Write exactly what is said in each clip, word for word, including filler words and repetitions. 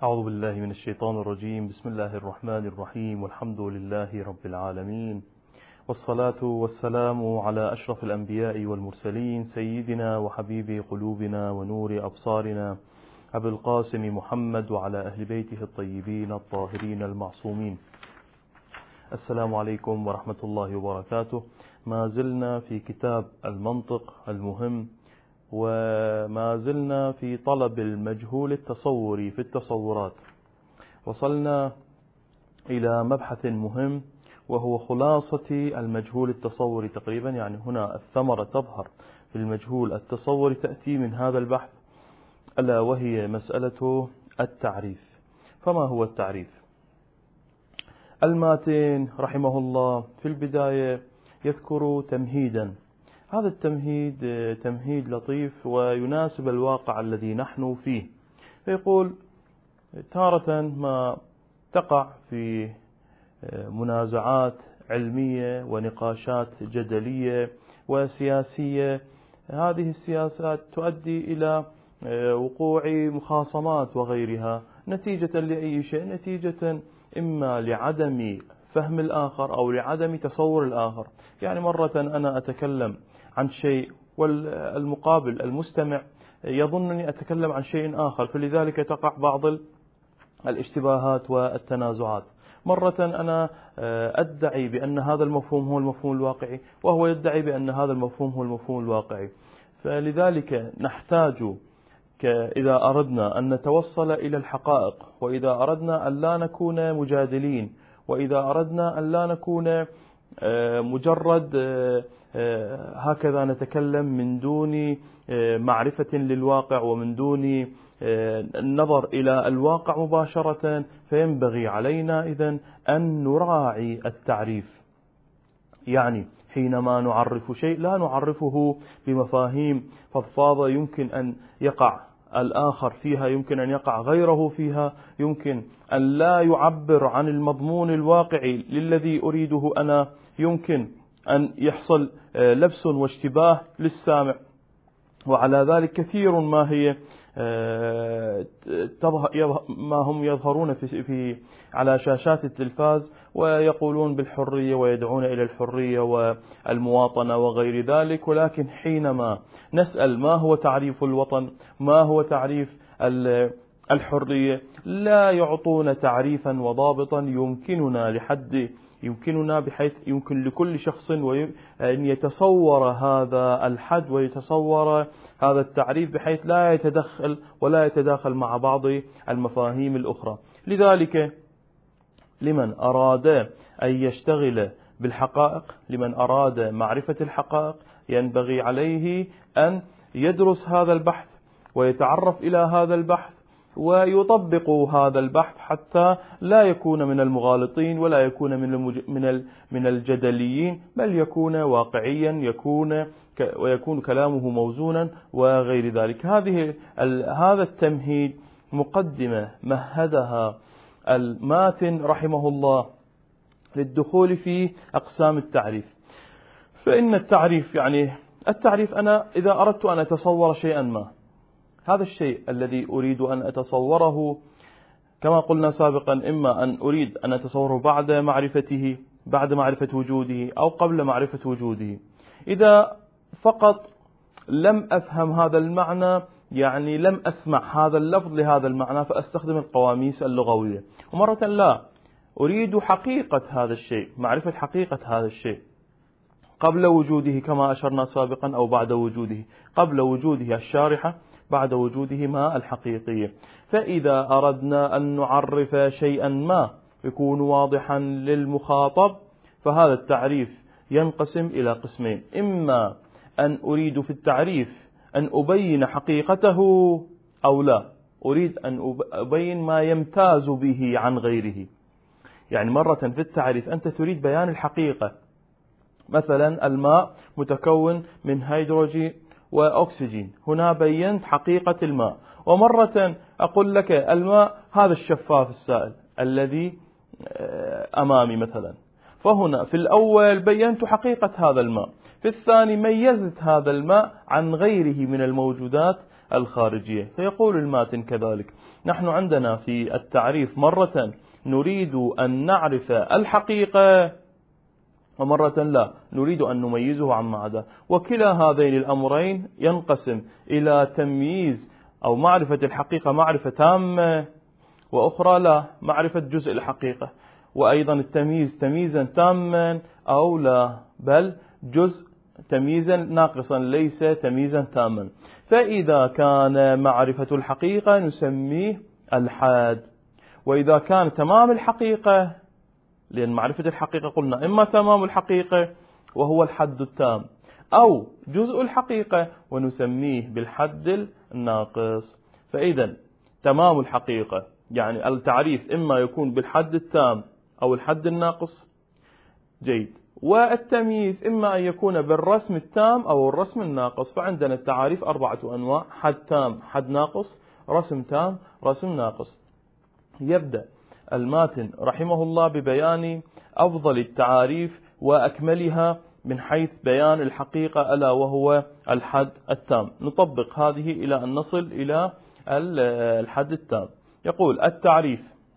أعوذ بالله من الشيطان الرجيم. بسم الله الرحمن الرحيم، والحمد لله رب العالمين، والصلاة والسلام على أشرف الأنبياء والمرسلين، سيدنا وحبيب قلوبنا ونور أبصارنا أبي القاسم محمد وعلى أهل بيته الطيبين الطاهرين المعصومين. السلام عليكم ورحمة الله وبركاته. ما زلنا في كتاب المنطق المهم، وما زلنا في طلب المجهول التصوري في التصورات. وصلنا إلى مبحث مهم وهو خلاصة المجهول التصوري تقريبا، يعني هنا الثمرة تظهر في المجهول التصوري تأتي من هذا البحث، ألا وهي مسألة التعريف. فما هو التعريف؟ الماتين رحمه الله في البداية يذكر تمهيدا. هذا التمهيد تمهيد لطيف ويناسب الواقع الذي نحن فيه. فيقول: تارة ما تقع في منازعات علمية ونقاشات جدلية وسياسية، هذه السياسات تؤدي إلى وقوع مخاصمات وغيرها نتيجة لأي شيء، نتيجة إما لعدم فهم الآخر أو لعدم تصور الآخر. يعني مرة أنا أتكلم عن شيء والمقابل المستمع يظنني أتكلم عن شيء آخر، فلذلك تقع بعض الاشتباهات والتنازعات. مرة أنا أدعي بأن هذا المفهوم هو المفهوم الواقعي، وهو يدعي بأن هذا المفهوم هو المفهوم الواقعي. فلذلك نحتاج إذا أردنا أن نتوصل إلى الحقائق، وإذا أردنا أن لا نكون مجادلين، وإذا أردنا أن لا نكون مجرد هكذا نتكلم من دون معرفة للواقع ومن دون النظر إلى الواقع مباشرة، فينبغي علينا إذن أن نراعي التعريف. يعني حينما نعرف شيء لا نعرفه بمفاهيم فضفاضة يمكن أن يقع الآخر فيها، يمكن أن يقع غيره فيها، يمكن أن لا يعبر عن المضمون الواقعي للذي أريده أنا، يمكن أن يحصل لبس واشتباه للسامع. وعلى ذلك كثير ما هي ما هم يظهرون في, في على شاشات التلفاز ويقولون بالحرية ويدعون إلى الحرية والمواطنة وغير ذلك، ولكن حينما نسأل ما هو تعريف الوطن، ما هو تعريف الحرية، لا يعطون تعريفا وضابطا يمكننا لحد يمكننا بحيث يمكن لكل شخص أن يتصور هذا الحد ويتصور هذا التعريف بحيث لا يتدخل ولا يتداخل مع بعض المفاهيم الأخرى. لذلك لمن أراد أن يشتغل بالحقائق، لمن أراد معرفة الحقائق، ينبغي عليه أن يدرس هذا البحث ويتعرف إلى هذا البحث ويطبق هذا البحث حتى لا يكون من المغالطين ولا يكون من من من الجدليين، بل يكون واقعيا، يكون ويكون كلامه موزونا وغير ذلك. هذه هذا التمهيد مقدمة مهدها الماتن رحمه الله للدخول في أقسام التعريف. فإن التعريف يعني التعريف أنا إذا أردت أن أتصور شيئا ما، هذا الشيء الذي أريد أن أتصوره كما قلنا سابقا، إما أن أريد أن أتصوره بعد معرفته بعد معرفة وجوده أو قبل معرفة وجوده. إذا فقط لم أفهم هذا المعنى، يعني لم أسمع هذا اللفظ لهذا المعنى، فأستخدم القواميس اللغوية. ومرة لا، أريد حقيقة هذا الشيء، معرفة حقيقة هذا الشيء قبل وجوده كما أشرنا سابقا أو بعد وجوده، قبل وجوده الشارحة، بعد وجوده ما الحقيقية. فإذا أردنا أن نعرف شيئا ما يكون واضحا للمخاطب، فهذا التعريف ينقسم إلى قسمين: إما أن أريد في التعريف أن أبين حقيقته، أو لا أريد أن أبين ما يمتاز به عن غيره. يعني مرة في التعريف أنت تريد بيان الحقيقة، مثلا الماء متكون من هيدروجين وأكسجين، هنا بينت حقيقة الماء. ومرة أقول لك الماء هذا الشفاف السائل الذي أمامي مثلا، فهنا في الأول بينت حقيقة هذا الماء، في الثاني ميزت هذا الماء عن غيره من الموجودات الخارجية. فيقول الماتن كذلك: نحن عندنا في التعريف مرة نريد أن نعرف الحقيقة، ومرة لا نريد أن نميزه عما عداه، وكلا هذين الأمرين ينقسم إلى تمييز أو معرفة الحقيقة معرفة تامة، وأخرى لا معرفة جزء الحقيقة، وأيضا التمييز تمييزا تاما أو لا بل جزء تمييزا ناقصا ليس تمييزا تاما. فإذا كان معرفة الحقيقة نسميه الحاد، وإذا كان تمام الحقيقة، لأن معرفة الحقيقة قلنا إما تمام الحقيقة وهو الحد التام أو جزء الحقيقة ونسميه بالحد الناقص. فإذا تمام الحقيقة يعني التعريف إما يكون بالحد التام أو الحد الناقص، جيد، والتمييز إما أن يكون بالرسم التام أو الرسم الناقص. فعندنا التعاريف أربعة أنواع: حد تام، حد ناقص، رسم تام، رسم ناقص. يبدأ الماتن رحمه الله ببيان أفضل التعاريف وأكملها من حيث بيان الحقيقة، ألا وهو الحد التام. نطبق هذه إلى أن نصل إلى الحد التام. يقول: التعريف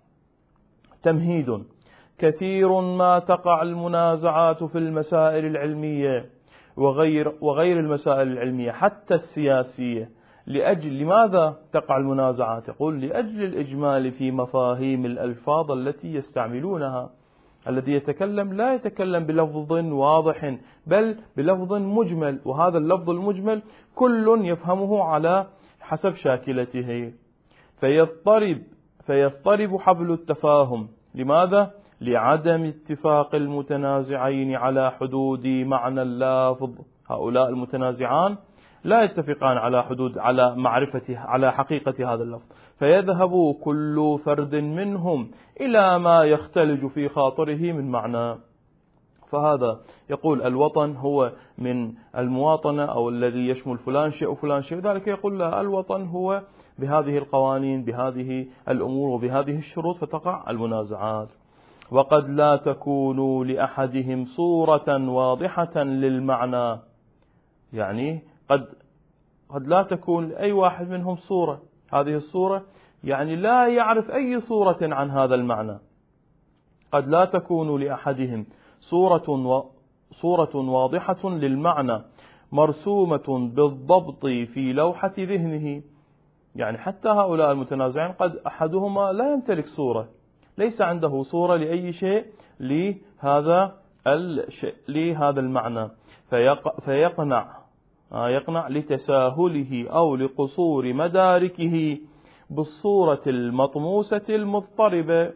تمهيد: كثير ما تقع المنازعات في المسائل العلمية وغير, وغير المسائل العلمية حتى السياسية. لأجل لماذا تقع المنازعات؟ يقول: لأجل الإجمال في مفاهيم الألفاظ التي يستعملونها. الذي يتكلم لا يتكلم بلفظ واضح بل بلفظ مجمل، وهذا اللفظ المجمل كل يفهمه على حسب شاكلته، فيضطرب فيضطرب حبل التفاهم. لماذا؟ لعدم اتفاق المتنازعين على حدود معنى اللافظ. هؤلاء المتنازعان لا يتفقان على حدود على معرفته على حقيقة هذا اللفظ، فيذهب كل فرد منهم إلى ما يختلج في خاطره من معنى. فهذا يقول الوطن هو من المواطنة أو الذي يشمل فلان شيء وفلان شيء، ذلك يقول لا، الوطن هو بهذه القوانين بهذه الأمور وبهذه الشروط، فتقع المنازعات. وقد لا تكون لأحدهم صورة واضحة للمعنى، يعني قد قد لا تكون لأي واحد منهم صورة، هذه الصورة يعني لا يعرف أي صورة عن هذا المعنى. قد لا تكون لأحدهم صورة و صورة واضحة للمعنى مرسومة بالضبط في لوحة ذهنه. يعني حتى هؤلاء المتنازعين قد أحدهما لا يمتلك صورة، ليس عنده صورة لأي شيء لهذا الشيء لهذا المعنى، فيقنع يقنع لتساهله أو لقصور مداركه بالصورة المطموسة المضطربة.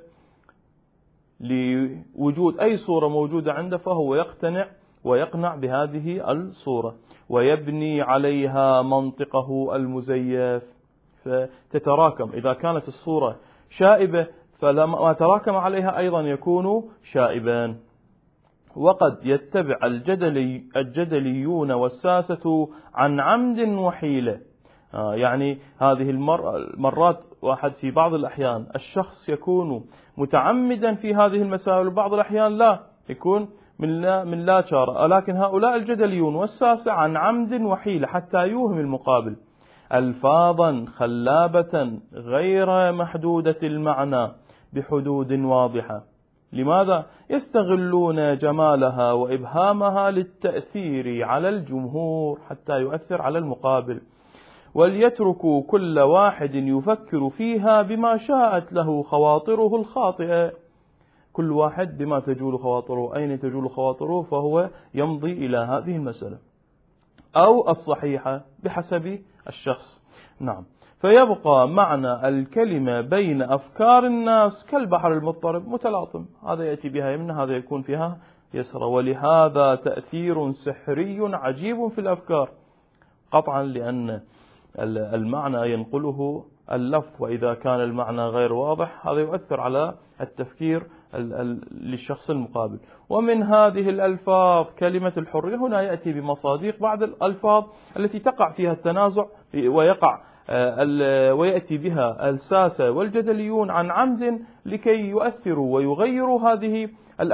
لوجود أي صورة موجودة عنده فهو يقتنع ويقنع بهذه الصورة ويبني عليها منطقه المزيف، فتتراكم. إذا كانت الصورة شائبة فلما تراكم عليها أيضا يكون شائبا. وقد يتبع الجدلي الجدليون والساسة عن عمد وحيلة. آه يعني هذه المر المرات واحد في بعض الأحيان الشخص يكون متعمدا في هذه المسائل، وبعض الأحيان لا يكون من لا, من لا شارع. لكن هؤلاء الجدليون والساسة عن عمد وحيلة حتى يوهم المقابل ألفاظا خلابة غير محدودة المعنى بحدود واضحة. لماذا؟ يستغلون جمالها وإبهامها للتأثير على الجمهور حتى يؤثر على المقابل، وليتركوا كل واحد يفكر فيها بما شاءت له خواطره الخاطئة. كل واحد بما تجول خواطره، أين تجول خواطره فهو يمضي إلى هذه المسألة، أو الصحيحة بحسب الشخص. نعم. فيبقى معنى الكلمة بين أفكار الناس كالبحر المضطرب متلاطم، هذا يأتي بها يمنى هذا يكون فيها يسرى. ولهذا تأثير سحري عجيب في الأفكار قطعا، لأن المعنى ينقله اللفظ، وإذا كان المعنى غير واضح هذا يؤثر على التفكير للشخص المقابل. ومن هذه الألفاظ كلمة الحرية. هنا يأتي بمصادق بعض الألفاظ التي تقع فيها التنازع ويقع ويأتي بها الساسة والجدليون عن عمد لكي يؤثروا ويغيروا هذه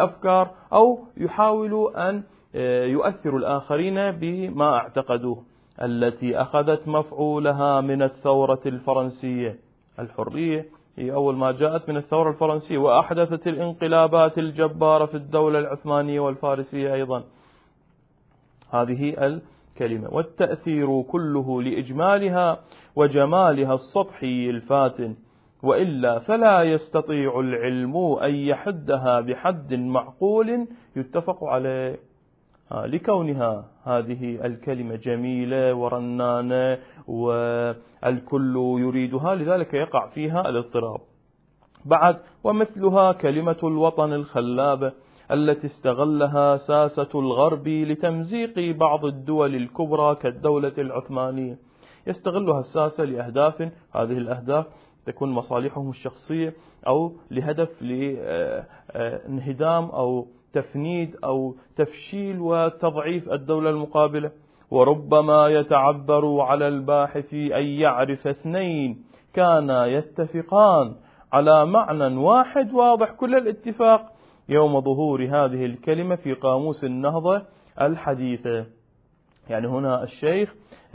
الأفكار، أو يحاولوا أن يؤثروا الآخرين بما اعتقدوه. التي أخذت مفعولها من الثورة الفرنسية. الحرية هي أول ما جاءت من الثورة الفرنسية، وأحدثت الانقلابات الجبارة في الدولة العثمانية والفارسية أيضا هذه الكلمة. والتأثير كله لإجمالها وجمالها السطحي الفاتن، وإلا فلا يستطيع العلم أن يحدها بحد معقول يتفق عليه، لكونها هذه الكلمة جميلة ورنانة والكل يريدها، لذلك يقع فيها الاضطراب. بعد ومثلها كلمة الوطن الخلابة التي استغلها ساسة الغرب لتمزيق بعض الدول الكبرى كالدولة العثمانية. يستغلها الساسة لأهداف، هذه الأهداف تكون مصالحهم الشخصية أو لهدف لانهدام أو تفنيد أو تفشيل وتضعيف الدولة المقابلة. وربما يتعبر على الباحث أن يعرف اثنين كانا يتفقان على معنى واحد واضح كل الاتفاق يوم ظهور هذه الكلمة في قاموس النهضة الحديثة. يعني هنا الشيخ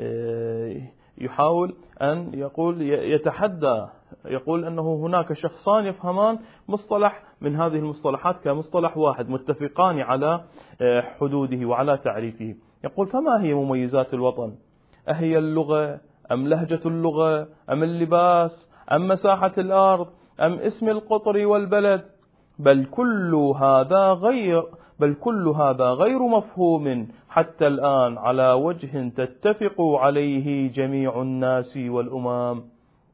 يحاول أن يقول يتحدى، يقول أنه هناك شخصان يفهمان مصطلح من هذه المصطلحات كمصطلح واحد، متفقان على حدوده وعلى تعريفه. يقول فما هي مميزات الوطن؟ أهي اللغة أم لهجة اللغة أم اللباس أم مساحة الأرض أم اسم القطر والبلد؟ بل كل هذا غير بل كل هذا غير مفهوم حتى الآن على وجه تتفق عليه جميع الناس والأمم.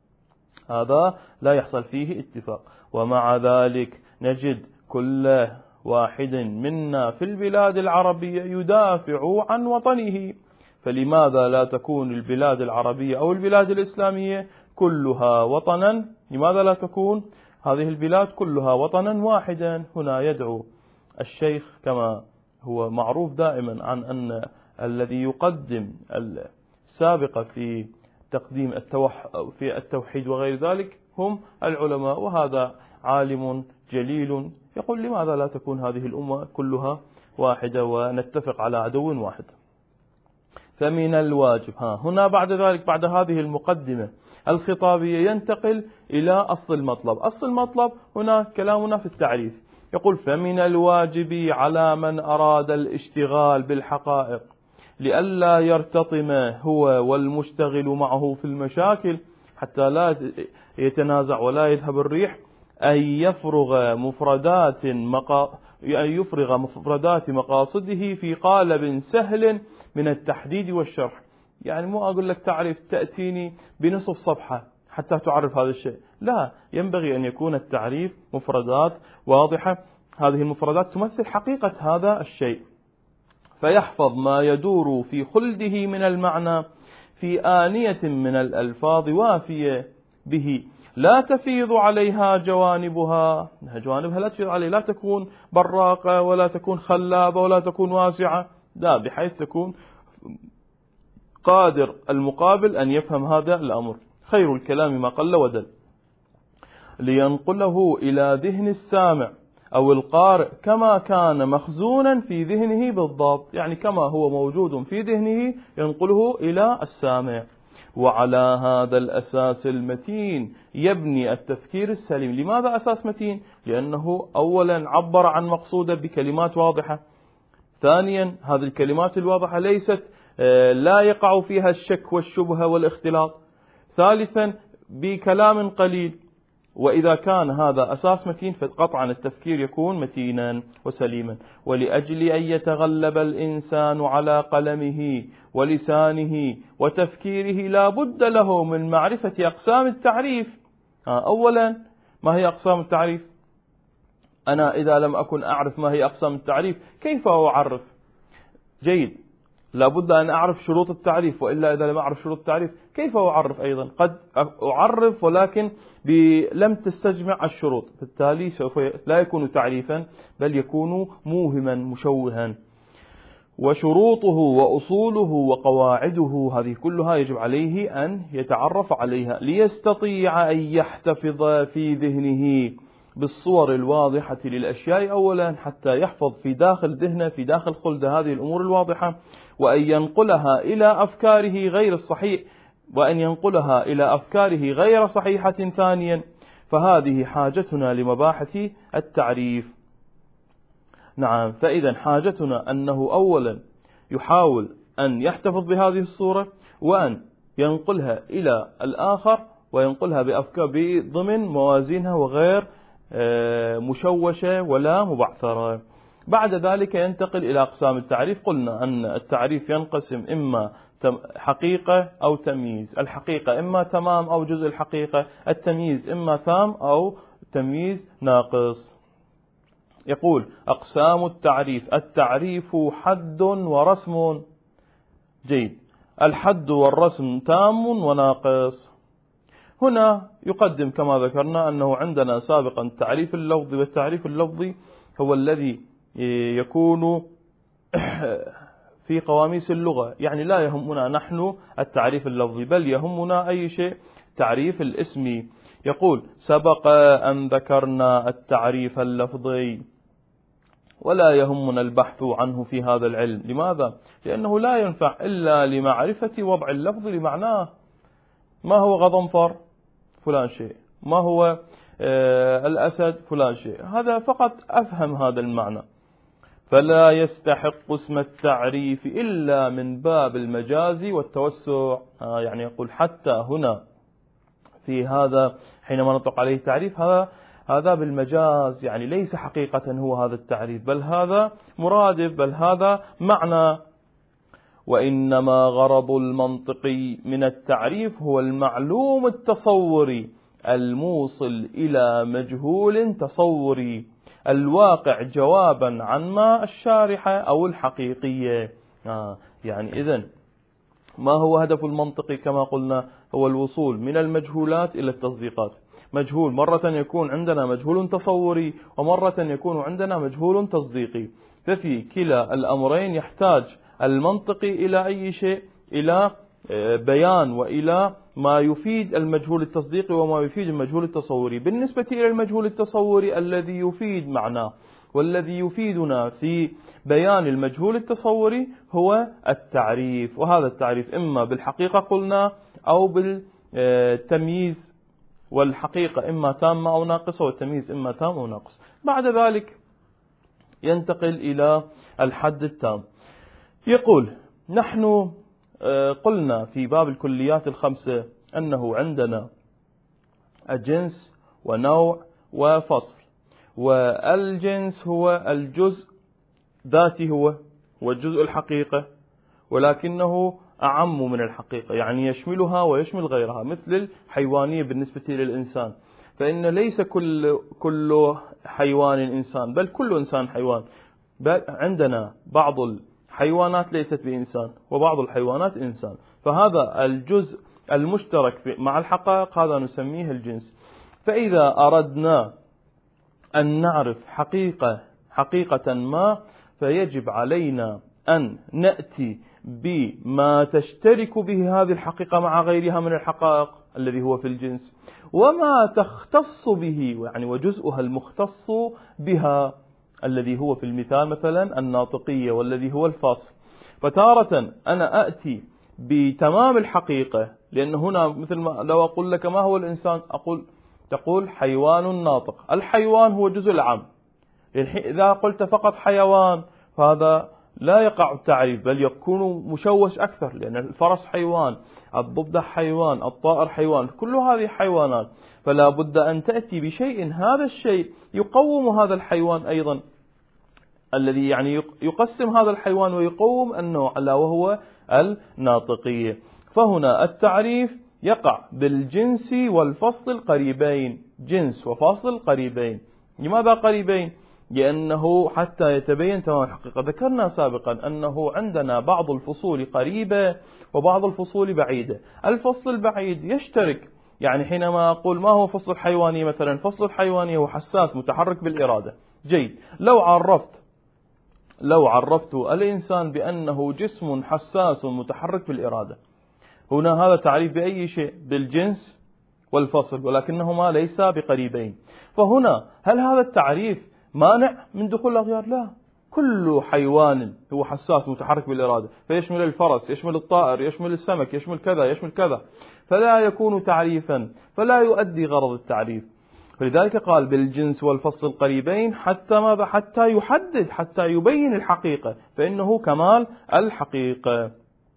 هذا لا يحصل فيه اتفاق. ومع ذلك نجد كل واحد منا في البلاد العربية يدافع عن وطنه. فلماذا لا تكون البلاد العربية أو البلاد الإسلامية كلها وطنا؟ لماذا لا تكون هذه البلاد كلها وطنا واحدا؟ هنا يدعو الشيخ كما هو معروف دائما عن أن الذي يقدم السابقة في تقديم في التوحيد وغير ذلك هم العلماء، وهذا عالم جليل يقول لماذا لا تكون هذه الأمة كلها واحدة ونتفق على عدو واحد؟ فمن الواجب ها هنا بعد ذلك بعد هذه المقدمة الخطابية ينتقل إلى أصل المطلب. أصل المطلب هنا كلامنا في التعريف. يقول فمن الواجب على من أراد الاشتغال بالحقائق لئلا يرتطم هو والمشتغل معه في المشاكل حتى لا يتنازع ولا يذهب الريح، أن يفرغ مفردات مقا... أن يفرغ مفردات مقاصده في قالب سهل من التحديد والشرح. يعني مو أقول لك تعرف تأتيني بنصف صفحة حتى تعرف هذا الشيء، لا، ينبغي أن يكون التعريف مفردات واضحة، هذه المفردات تمثل حقيقة هذا الشيء، فيحفظ ما يدور في خلده من المعنى في آنية من الألفاظ وافية به لا تفيض عليها جوانبها. جوانبها لا تفيض عليه، لا تكون براقة ولا تكون خلابة ولا تكون واسعة، لا، بحيث تكون قادر المقابل أن يفهم هذا الأمر. خير الكلام ما قل ودل، لينقله إلى ذهن السامع أو القارئ كما كان مخزونا في ذهنه بالضبط، يعني كما هو موجود في ذهنه ينقله إلى السامع. وعلى هذا الأساس المتين يبني التفكير السليم. لماذا أساس متين؟ لأنه أولا عبر عن مقصوده بكلمات واضحة، ثانيا هذه الكلمات الواضحة ليست لا يقع فيها الشك والشبهة والاختلاط، ثالثا بكلام قليل. وإذا كان هذا أساس متين فقطعا التفكير يكون متينا وسليما. ولأجل أن يتغلب الإنسان على قلمه ولسانه وتفكيره لا بد له من معرفة أقسام التعريف. أولا ما هي أقسام التعريف؟ أنا إذا لم أكن أعرف ما هي أقسام التعريف كيف أعرف؟ جيد، لابد أن أعرف شروط التعريف، وإلا إذا لم أعرف شروط التعريف كيف أعرف؟ أيضا قد أعرف ولكن لم تستجمع الشروط، بالتالي سوف لا يكون تعريفا بل يكون موهما مشوها. وشروطه وأصوله وقواعده هذه كلها يجب عليه أن يتعرف عليها ليستطيع أن يحتفظ في ذهنه بالصور الواضحة للأشياء أولا حتى يحفظ في داخل ذهنه في داخل خلده هذه الأمور الواضحة، وأن ينقلها إلى أفكاره غير الصحيح وأن ينقلها إلى أفكاره غير صحيحة ثانيا. فهذه حاجتنا لمباحث التعريف. نعم، فإذا حاجتنا أنه أولا يحاول أن يحتفظ بهذه الصورة، وأن ينقلها إلى الآخر وينقلها بأفكار بضمن موازينها وغير مشوشة ولا مبعثرة. بعد ذلك ينتقل إلى أقسام التعريف. قلنا أن التعريف ينقسم إما حقيقة أو تمييز. الحقيقة إما تمام أو جزء الحقيقة، التمييز إما تام أو تمييز ناقص. يقول أقسام التعريف: التعريف حد ورسم. جيد، الحد والرسم تام وناقص. هنا يقدم كما ذكرنا أنه عندنا سابقا التعريف اللفظي، والتعريف اللفظي هو الذي يكون في قواميس اللغة، يعني لا يهمنا نحن التعريف اللفظي بل يهمنا أي شيء تعريف الاسمي. يقول: سبق أن ذكرنا التعريف اللفظي ولا يهمنا البحث عنه في هذا العلم. لماذا؟ لأنه لا ينفع إلا لمعرفة وضع اللفظ لمعناه. ما هو غضنفر؟ فلان شيء. ما هو آه الأسد؟ فلان شيء. هذا فقط أفهم هذا المعنى. فلا يستحق اسم التعريف إلا من باب المجاز والتوسع. آه يعني يقول حتى هنا في هذا حينما نطلق عليه تعريف، هذا هذا بالمجاز، يعني ليس حقيقة هو هذا التعريف، بل هذا مرادف، بل هذا معنى. وإنما غرض المنطقي من التعريف هو المعلوم التصوري الموصل إلى مجهول تصوري الواقع جوابا عن ما الشارحة أو الحقيقية. آه يعني إذن ما هو هدف المنطقي؟ كما قلنا هو الوصول من المجهولات إلى التصديقات. مجهول مرة يكون عندنا مجهول تصوري، ومرة يكون عندنا مجهول تصديقي. ففي كلا الأمرين يحتاج المنطقي إلى أي شيء؟ إلى بيان وإلى ما يفيد المجهول التصديقي وما يفيد المجهول التصوري. بالنسبة إلى المجهول التصوري الذي يفيد معناه والذي يفيدنا في بيان المجهول التصوري هو التعريف. وهذا التعريف إما بالحقيقة قلنا أو بالتمييز، والحقيقة إما تامة أو ناقصة، والتمييز إما تام أو ناقص. بعد ذلك ينتقل إلى الحد التام. يقول: نحن قلنا في باب الكليات الخمسة أنه عندنا الجنس ونوع وفصل. والجنس هو الجزء ذاتي، هو والجزء الحقيقة، ولكنه أعم من الحقيقة، يعني يشملها ويشمل غيرها، مثل الحيوانية بالنسبة للإنسان، فإن ليس كل كل حيوان إنسان، بل كل إنسان حيوان. بل عندنا بعض الحيوانات ليست بإنسان وبعض الحيوانات إنسان، فهذا الجزء المشترك مع الحقائق هذا نسميه الجنس. فإذا أردنا أن نعرف حقيقة حقيقة ما، فيجب علينا أن نأتي بما تشترك به هذه الحقيقة مع غيرها من الحقائق الذي هو في الجنس، وما تختص به يعني وجزءها المختص بها الذي هو في المثال مثلا الناطقية والذي هو الفصل. فتارة أنا أأتي بتمام الحقيقة، لأن هنا مثل ما لو أقول لك ما هو الإنسان، أقول تقول حيوان ناطق. الحيوان هو جزء العام. إذا قلت فقط حيوان فهذا لا يقع التعريف، بل يكون مشوش أكثر، لأن الفرس حيوان، الضفدع حيوان، الطائر حيوان، كل هذه حيوانات. فلا بد أن تأتي بشيء هذا الشيء يقوم هذا الحيوان أيضا، الذي يعني يقسم هذا الحيوان ويقوم النوع، ألا وهو الناطقية. فهنا التعريف يقع بالجنس والفصل القريبين، جنس وفصل قريبين. لماذا قريبين؟ لأنه حتى يتبين تمام الحقيقة. ذكرنا سابقا أنه عندنا بعض الفصول قريبة وبعض الفصول بعيدة. الفصل البعيد يشترك، يعني حينما أقول ما هو فصل الحيواني مثلا، فصل الحيواني هو حساس متحرك بالإرادة. جيد، لو عرفت لو عرفت الإنسان بأنه جسم حساس متحرك بالإرادة، هنا هذا تعريف بأي شيء؟ بالجنس والفصل، ولكنهما ليس بقريبين. فهنا هل هذا التعريف مانع من دخول الأغيار؟ لا، كل حيوان هو حساس متحرك بالإرادة، فيشمل الفرس، يشمل الطائر، يشمل السمك، يشمل كذا يشمل كذا، فلا يكون تعريفا، فلا يؤدي غرض التعريف. فلذلك قال بالجنس والفصل القريبين حتى ماذا؟ حتى يحدد، حتى يبين الحقيقة، فإنه كمال الحقيقة.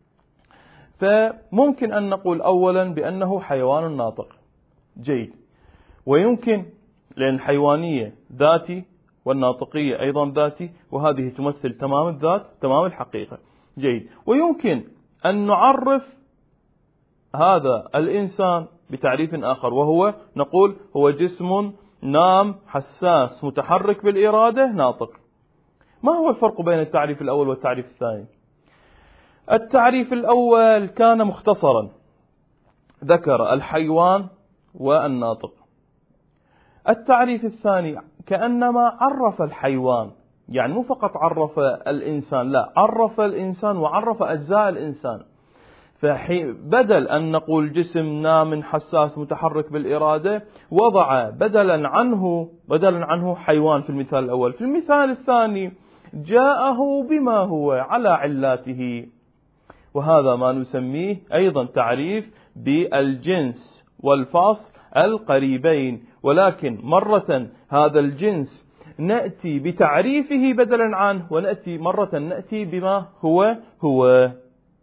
فممكن أن نقول أولا بأنه حيوان ناطق، جيد، ويمكن لأن الحيوانية ذاتي والناطقية أيضا ذاتي، وهذه تمثل تمام الذات تمام الحقيقة، جيد. ويمكن أن نعرف هذا الإنسان بتعريف آخر، وهو نقول هو جسم نام حساس متحرك بالإرادة ناطق. ما هو الفرق بين التعريف الأول والتعريف الثاني؟ التعريف الأول كان مختصرا، ذكر الحيوان والناطق. التعريف الثاني كأنما عرف الحيوان، يعني مو فقط عرف الإنسان، لا، عرف الإنسان وعرف أجزاء الإنسان. فبدل أن نقول جسم نام حساس متحرك بالإرادة، وضع بدلا عنه بدلا عنه حيوان في المثال الأول. في المثال الثاني جاءه بما هو على علاته، وهذا ما نسميه أيضا تعريف بالجنس والفصل القريبين. ولكن مرة هذا الجنس نأتي بتعريفه بدلا عنه، ونأتي مرة نأتي بما هو هو،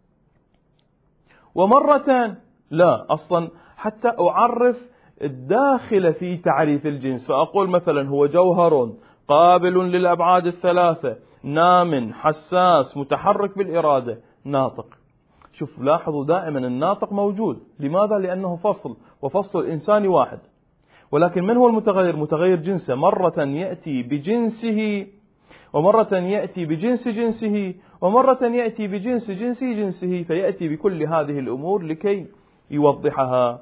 ومرة لا، أصلا حتى أعرف الداخل في تعريف الجنس، فأقول مثلا هو جوهر قابل للأبعاد الثلاثة نام حساس متحرك بالإرادة ناطق. شوف، لاحظوا دائما الناطق موجود. لماذا؟ لأنه فصل، وفصل الإنسان واحد. ولكن من هو المتغير؟ متغير جنسه، مرة يأتي بجنسه، ومرة يأتي بجنس جنسه، ومرة يأتي بجنس جنس جنسه، فيأتي بكل هذه الأمور لكي يوضحها.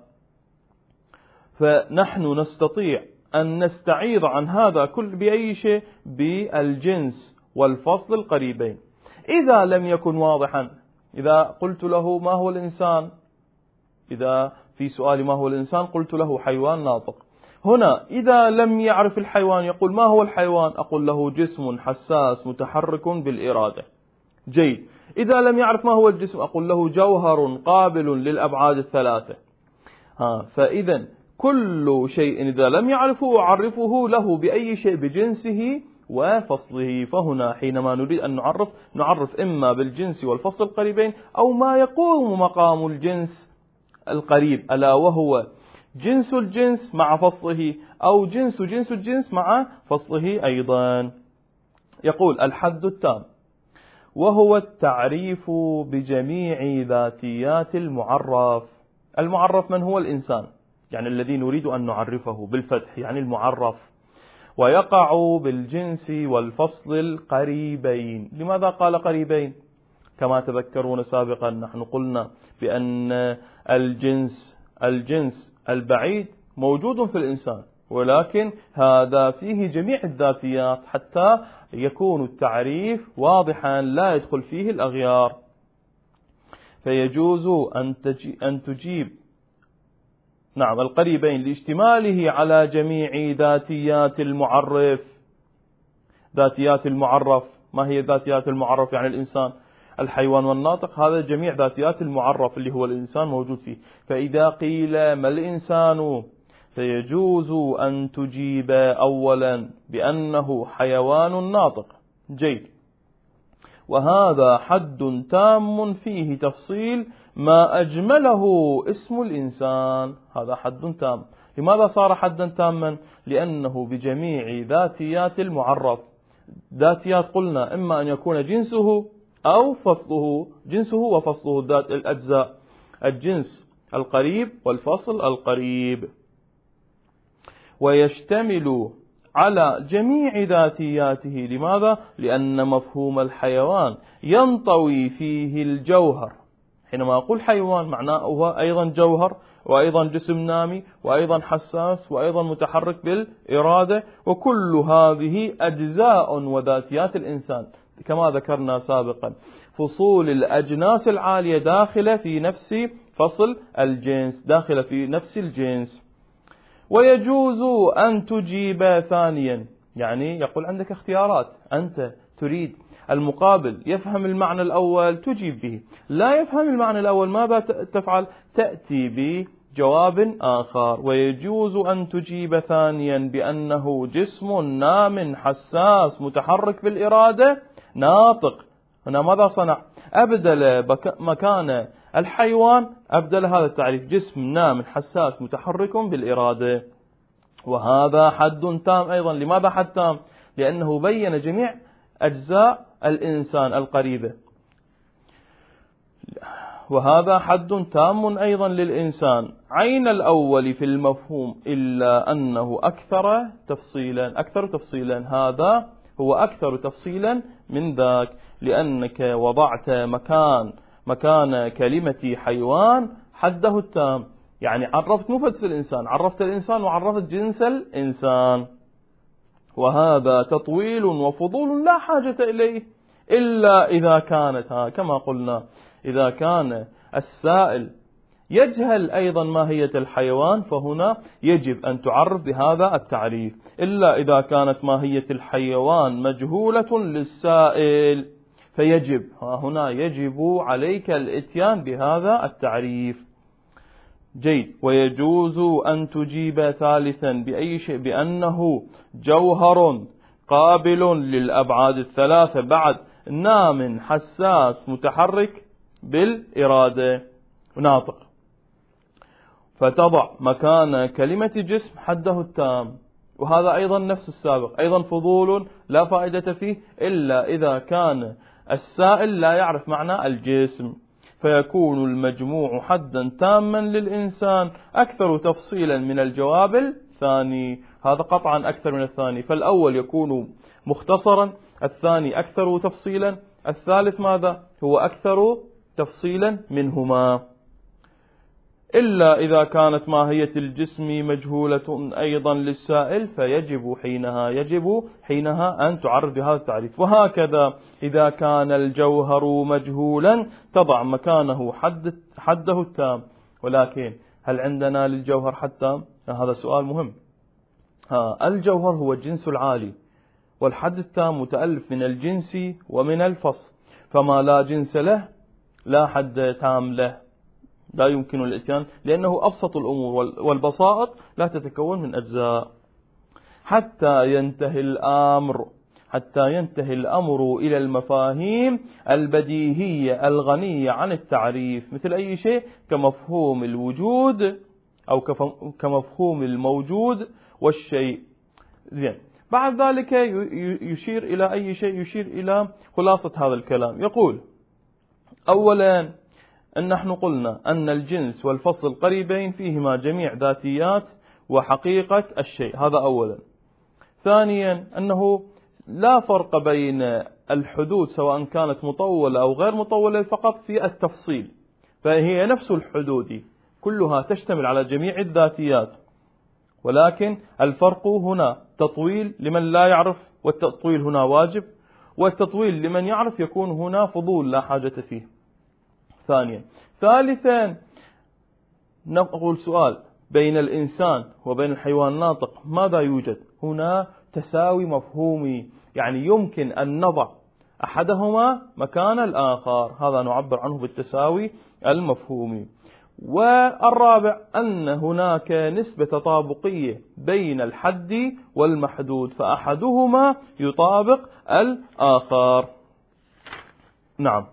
فنحن نستطيع أن نستعيض عن هذا كل بأي شيء بالجنس والفصل القريبين. إذا لم يكن واضحا، إذا قلت له ما هو الإنسان، إذا في سؤال ما هو الإنسان قلت له حيوان ناطق. هنا إذا لم يعرف الحيوان يقول ما هو الحيوان؟ أقول له جسم حساس متحرك بالإرادة، جيد. إذا لم يعرف ما هو الجسم أقول له جوهر قابل للأبعاد الثلاثة. ها، فإذا كل شيء إذا لم يعرفه أعرفه له بأي شيء بجنسه وفصله. فهنا حينما نريد أن نعرف نعرف إما بالجنس والفصل القريبين، أو ما يقوم مقام الجنس القريب، ألا وهو جنس الجنس مع فصله، أو جنس جنس الجنس مع فصله أيضا. يقول الحد التام، وهو التعريف بجميع ذاتيات المعرف. المعرف من هو؟ الإنسان، يعني الذي نريد أن نعرفه بالفتح، يعني المعرف. ويقع بالجنس والفصل القريبين. لماذا قال قريبين؟ كما تذكرون سابقا نحن قلنا بأن الجنس الجنس البعيد موجود في الإنسان، ولكن هذا فيه جميع الذاتيات حتى يكون التعريف واضحا لا يدخل فيه الأغيار. فيجوز أن تجيب نعم القريبين لاشتماله على جميع ذاتيات المعرف. ذاتيات المعرف، ما هي ذاتيات المعرف؟ يعني الإنسان، الحيوان والناطق، هذا جميع ذاتيات المعرف اللي هو الإنسان موجود فيه. فإذا قيل ما الإنسان فيجوز أن تجيب أولا بأنه حيوان ناطق، جيد. وهذا حد تام فيه تفصيل ما أجمله اسم الإنسان. هذا حد تام. لماذا صار حدا تاما؟ لأنه بجميع ذاتيات المعرف. ذاتيات قلنا إما أن يكون جنسه أو فصله، جنسه وفصله الأجزاء، الجنس القريب والفصل القريب. ويشتمل على جميع ذاتياته. لماذا؟ لأن مفهوم الحيوان ينطوي فيه الجوهر. حينما أقول حيوان معناه هو أيضا جوهر، وأيضا جسم نامي، وأيضا حساس، وأيضا متحرك بالإرادة، وكل هذه أجزاء وذاتيات الإنسان كما ذكرنا سابقا. فصول الأجناس العالية داخلة في نفس فصل الجنس، داخلة في نفس الجنس. ويجوز أن تجيب ثانيا، يعني يقول عندك اختيارات، أنت تريد المقابل يفهم المعنى الأول تجيب به، لا يفهم المعنى الأول ماذا تفعل؟ تأتي بجواب آخر. ويجوز أن تجيب ثانيا بأنه جسم نام حساس متحرك بالإرادة ناطق. هنا ماذا صنع؟ أبدل مكان الحيوان، أبدل هذا التعريف، جسم نام حساس متحرك بالإرادة. وهذا حد تام أيضا. لماذا حد تام؟ لأنه بين جميع أجزاء الإنسان القريبة. وهذا حد تام أيضا للإنسان عين الأول في المفهوم، إلا أنه أكثر تفصيلا. أكثر تفصيلا، هذا هو أكثر تفصيلا من ذاك، لأنك وضعت مكان مكان كلمة حيوان حده التام، يعني عرفت مفرد الإنسان، عرفت الإنسان وعرفت جنس الإنسان. وهذا تطويل وفضول لا حاجة إليه إلا إذا كانت، ها كما قلنا، إذا كان السائل يجهل أيضا ماهية الحيوان، فهنا يجب أن تعرف بهذا التعريف. إلا إذا كانت ماهية الحيوان مجهولة للسائل، فيجب، ها هنا يجب عليك الاتيان بهذا التعريف. جيد. ويجوز أن تجيب ثالثا بأي شيء بأنه جوهر قابل للأبعاد الثلاثة، بعد نام حساس متحرك بالإرادة ناطق، فتضع مكان كلمة جسم حده التام. وهذا أيضا نفس السابق، أيضا فضول لا فائدة فيه إلا إذا كان السائل لا يعرف معنى الجسم، فيكون المجموع حدا تاما للإنسان أكثر تفصيلا من الجواب الثاني. هذا قطعا أكثر من الثاني، فالأول يكون مختصرا، الثاني أكثر تفصيلا، الثالث ماذا؟ هو أكثر تفصيلا منهما. إلا إذا كانت ماهية الجسم مجهولة أيضا للسائل، فيجب حينها يجب حينها أن تعرف بهذا التعريف. وهكذا إذا كان الجوهر مجهولا تضع مكانه حد حده التام. ولكن هل عندنا للجوهر حد تام؟ هذا سؤال مهم. ها الجوهر هو الجنس العالي، والحد التام متألف من الجنس ومن الفصل، فما لا جنس له لا حد تام له، لا يمكن الاتيان، لأنه أبسط الأمور، والبساط لا تتكون من أجزاء. حتى ينتهي الأمر حتى ينتهي الأمر إلى المفاهيم البديهية الغنية عن التعريف، مثل أي شيء كمفهوم الوجود أو كمفهوم الموجود والشيء. زين. بعد ذلك يشير إلى أي شيء؟ يشير إلى خلاصة هذا الكلام. يقول: أولا، أن نحن قلنا أن الجنس والفصل قريبين فيهما جميع ذاتيات وحقيقة الشيء، هذا أولا. ثانيا، أنه لا فرق بين الحدود سواء كانت مطولة أو غير مطولة، فقط في التفصيل، فهي نفس الحدود كلها تشتمل على جميع الذاتيات، ولكن الفرق هنا تطويل لمن لا يعرف، والتطويل هنا واجب، والتطويل لمن يعرف يكون هنا فضول لا حاجة فيه. ثانيا. ثالثا، نقول سؤال: بين الإنسان وبين الحيوان الناطق ماذا يوجد؟ هنا تساوي مفهومي، يعني يمكن أن نضع أحدهما مكان الآخر، هذا نعبر عنه بالتساوي المفهومي. والرابع، أن هناك نسبة تطابقية بين الحد والمحدود، فأحدهما يطابق الآخر. نعم.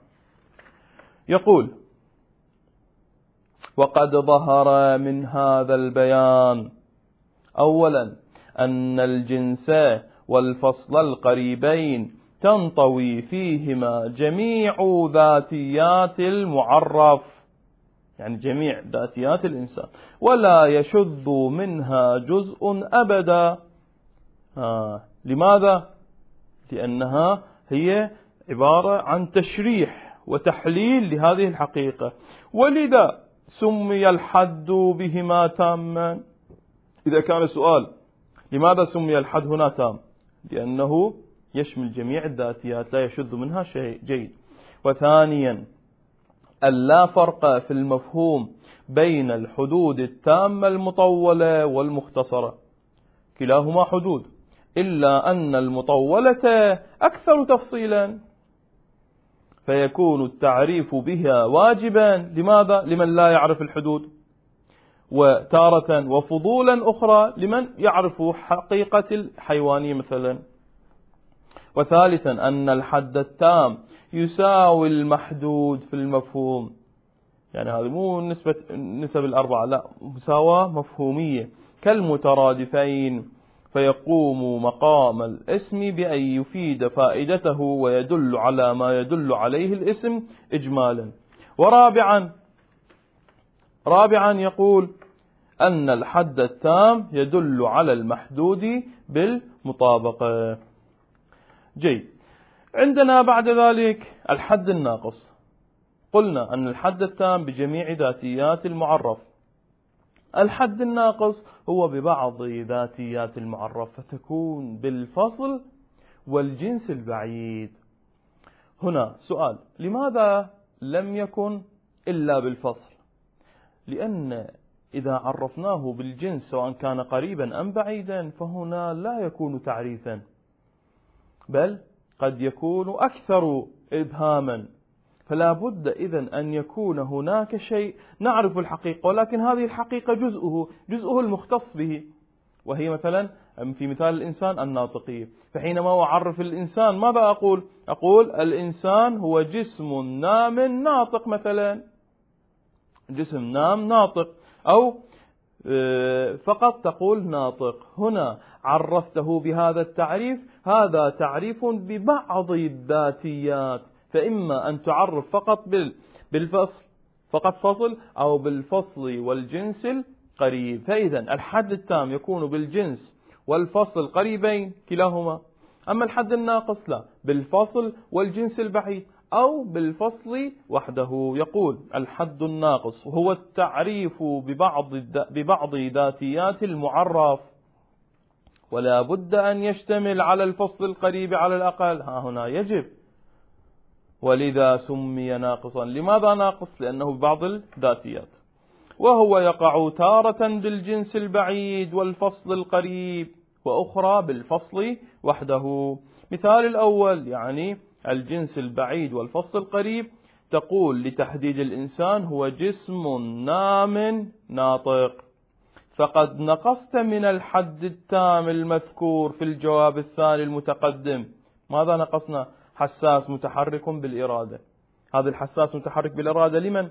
يقول: وقد ظهر من هذا البيان أولا أن الجنس والفصل القريبين تنطوي فيهما جميع ذاتيات المعرف، يعني جميع ذاتيات الإنسان، ولا يشذ منها جزء أبدا. آه. لماذا؟ لأنها هي عبارة عن تشريح وتحليل لهذه الحقيقة، ولذا سمي الحد بهما تاما. إذا كان سؤال لماذا سمي الحد هنا تام؟ لأنه يشمل جميع الذاتيات لا يشذ منها شيء. جيد. وثانيا، اللا فرق في المفهوم بين الحدود التامة المطولة والمختصرة، كلاهما حدود، إلا أن المطولة أكثر تفصيلا، فيكون التعريف بها واجبا. لماذا؟ لمن لا يعرف الحدود، وتارة وفضولا أخرى لمن يعرف حقيقة الحيوانية مثلا. وثالثا أن الحد التام يساوي المحدود في المفهوم، يعني هذه مو نسبة نسب الأربعة، لا، مساواة مفهومية كالمترادفين، فيقوم مقام الاسم بأن يفيد فائدته ويدل على ما يدل عليه الاسم إجمالا. ورابعا رابعا يقول أن الحد التام يدل على المحدود بالمطابقة. جيد. عندنا بعد ذلك الحد الناقص. قلنا أن الحد التام بجميع ذاتيات المعرف، الحد الناقص هو ببعض ذاتيات المعرف، فتكون بالفصل والجنس البعيد. هنا سؤال: لماذا لم يكن إلا بالفصل؟ لأن إذا عرفناه بالجنس سواء كان قريبا أم بعيدا فهنا لا يكون تعريفا، بل قد يكون أكثر إبهاما، فلا بد إذن أن يكون هناك شيء نعرف الحقيقة، ولكن هذه الحقيقة جزءه جزءه المختص به، وهي مثلا في مثال الإنسان الناطقية. فحينما أعرف الإنسان ماذا أقول؟ أقول الإنسان هو جسم نام ناطق مثلا، جسم نام ناطق، أو فقط تقول ناطق. هنا عرفته بهذا التعريف، هذا تعريف ببعض الذاتيات، فإما أن تعرف فقط بالفصل فقط فصل، أو بالفصل والجنس القريب. فإذا الحد التام يكون بالجنس والفصل القريبين كلاهما، أما الحد الناقص لا، بالفصل والجنس البعيد أو بالفصل وحده. يقول الحد الناقص هو التعريف ببعض ببعض ذاتيات المعرف، ولا بد أن يشتمل على الفصل القريب على الأقل، ها هنا يجب، ولذا سمي ناقصا. لماذا ناقص؟ لأنه ببعض الذاتيات، وهو يقع تارة بالجنس البعيد والفصل القريب، وأخرى بالفصل وحده. مثال الأول يعني الجنس البعيد والفصل القريب، تقول لتحديد الإنسان هو جسم نام ناطق، فقد نقصت من الحد التام المذكور في الجواب الثاني المتقدم. ماذا نقصنا؟ حساس متحرك بالإرادة. هذا الحساس متحرك بالإرادة لمن؟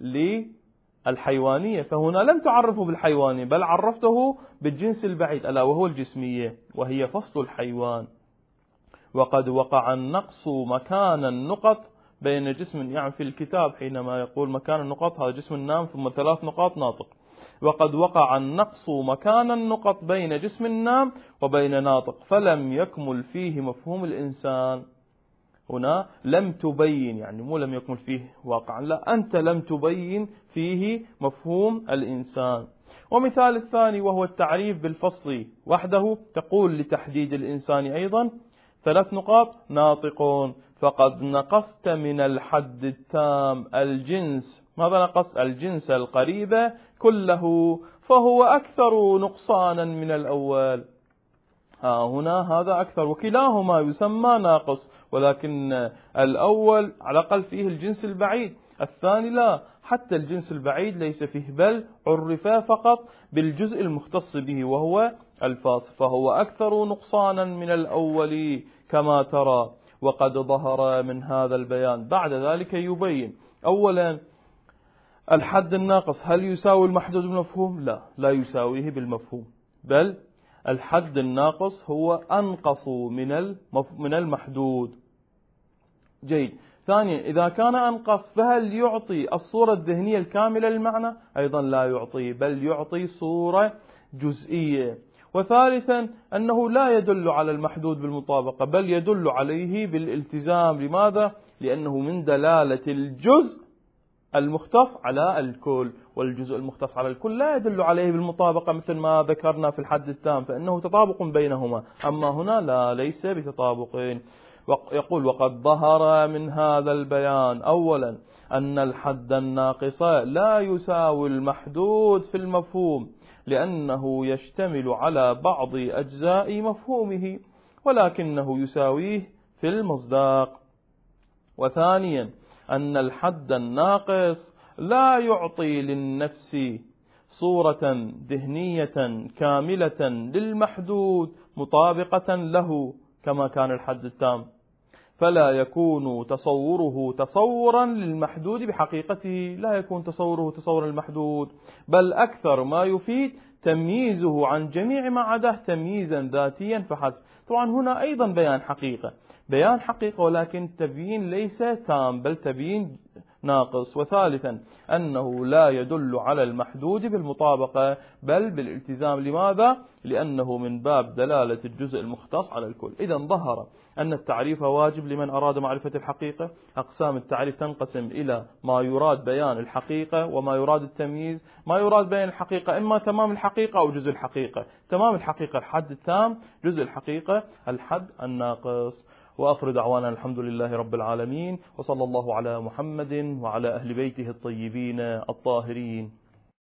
للحيوانية، فهنا لم تعرفه بالحيوانية بل عرفته بالجنس البعيد ألا وهو الجسمية، وهي فصل الحيوان. وقد وقع النقص مكان النقط بين جسم، يعني في الكتاب حينما يقول مكان النقط هذا جسم نام ثم ثلاث نقاط ناطق، وقد وقع النقص مكان النقط بين جسم نام وبين ناطق، فلم يكمل فيه مفهوم الإنسان. هنا لم تبين، يعني مو لم يكمل فيه واقعا، لا، أنت لم تبين فيه مفهوم الإنسان. ومثال الثاني وهو التعريف بالفصل وحده، تقول لتحديد الإنسان أيضا ثلاث نقاط ناطقون، فقد نقصت من الحد التام الجنس. ماذا نقص؟ الجنس القريب كله، فهو أكثر نقصانا من الأول. ها هنا هذا أكثر، وكلاهما يسمى ناقص، ولكن الأول على الأقل فيه الجنس البعيد، الثاني لا، حتى الجنس البعيد ليس فيه، بل عرف فقط بالجزء المختص به وهو الفاصل، فهو أكثر نقصانا من الأول كما ترى. وقد ظهر من هذا البيان بعد ذلك يبين أولا الحد الناقص هل يساوي المحدود بالمفهوم؟ لا، لا يساويه بالمفهوم، بل الحد الناقص هو أنقص من من المحدود. جيد. ثانيا إذا كان أنقص فهل يعطي الصورة الذهنية الكاملة للمعنى؟ أيضا لا يعطي، بل يعطي صورة جزئية. وثالثا أنه لا يدل على المحدود بالمطابقة، بل يدل عليه بالالتزام. لماذا؟ لأنه من دلالة الجزء المختص على الكل، والجزء المختص على الكل لا يدل عليه بالمطابقة مثل ما ذكرنا في الحد التام، فإنه تطابق بينهما، أما هنا لا، ليس بتطابق. يقول: وقد ظهر من هذا البيان أولا أن الحد الناقص لا يساوي المحدود في المفهوم، لأنه يشتمل على بعض أجزاء مفهومه، ولكنه يساويه في المصداق. وثانيا أن الحد الناقص لا يعطي للنفس صورة ذهنية كاملة للمحدود مطابقة له كما كان الحد التام، فلا يكون تصوره تصورا للمحدود بحقيقته، لا يكون تصوره تصورا للمحدود، بل أكثر ما يفيد تمييزه عن جميع ما عداه تمييزا ذاتيا فحسب. طبعا هنا أيضا بيان حقيقة، بيان حقيقة ولكن تبيين ليس تام بل تبيين ناقص. وثالثا أنه لا يدل على المحدود بالمطابقة بل بالالتزام. لماذا؟ لأنه من باب دلالة الجزء المختص على الكل. إذا ظهر أن التعريف واجب لمن أراد معرفة الحقيقة. أقسام التعريف تنقسم إلى ما يراد بيان الحقيقة وما يراد التمييز. ما يراد بيان الحقيقة إما تمام الحقيقة أو جزء الحقيقة. تمام الحقيقة الحد التام، جزء الحقيقة الحد الناقص. وآخر دعوانا الحمد لله رب العالمين، وصلى الله على محمد وعلى أهل بيته الطيبين الطاهرين.